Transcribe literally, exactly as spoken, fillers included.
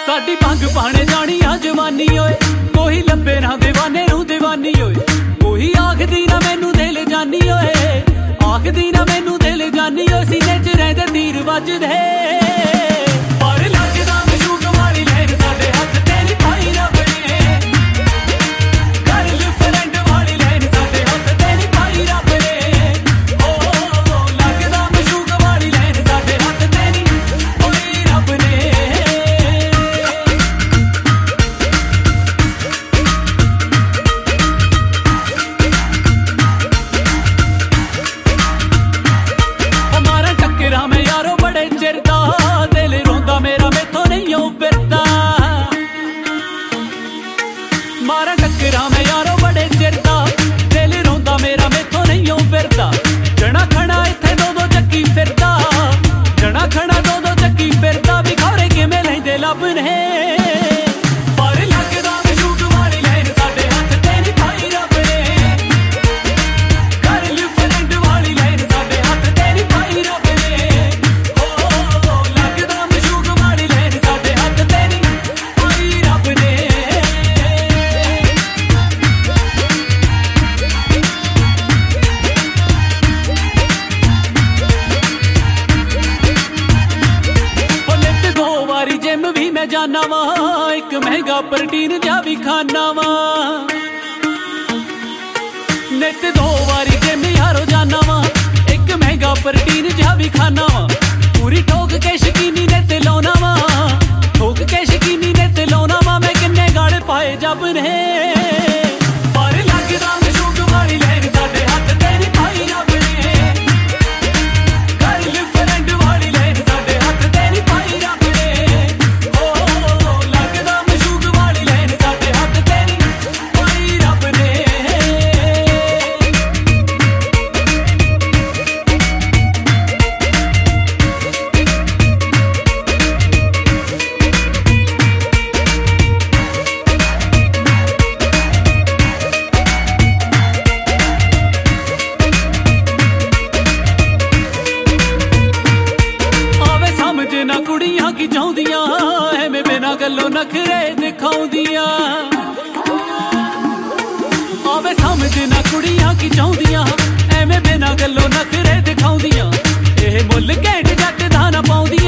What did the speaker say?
साडी भंग पाने जानी आ जवानी ओए, कोई लब्बे ना दीवाने नू दीवानी ओए, कोई आखदी ना मैनू दिल जानी ओए, आखदी ना मैनू दिल जानी ओए, सीने च रहिंदे तीर वजदे पर लगदा मशूक वाली लैन साडे हत्थ तेरी पाई रब ने, गर्ल फ्रेंड वाली लैन साडे हत्थ तेरी पाई रब ने, ओ लगदा मशूक वाली लैन साडे हत्थ तेरी पाई रब ने। मैं यारो बड़े चिर दा दिल रोंदा मेरा मैथों नहीं ओ फिरदा, मारा टक्करा मैं यारो बड़े चिर दा दिल रोंदा मेरा मैथों नहीं ओ फिरदा, जना खड़ा इत्थे दो दो चक्की फिरदा, जना खड़ा दो दो चक्की फिरदा, भी खौरे किवें लैंदे लब ने पर लगदा मशूक वाली लैन साडे हत्थ तेरी पाई रब ने, गर्ल फ्रेंड वाली लैन साडे हत्थ तेरी पाई रब ने, मैं जाना वा एक महंगा प्रोटीन जा भी खाना वा, नित दो वारी जिम यारो जाना वा एक महंगा प्रोटीन जा भी खाना वा, पूरी ठोक के शकीनी नित लाउना वा, ठोक के शकीनी नित लाउना वा, मैं किन्ने गाले पाए जब ने पर लगदा मशूक वाली लैन साडे हत्थ तेरी पाई रब ने, गर्ल फ्रेंड वाली लैन साडे हत्थ तेरी पाई रब ने, ना कुड़ियां की चाहुंदियां एवें बिना गल्लों नखरे दिखाउंदियां, आवे समझ ना कुड़ियां की चाहुंदियां एवें बिना गल्लों नखरे दिखाउंदियां, एह मुल घैंट जट दा ना पाउंदियां।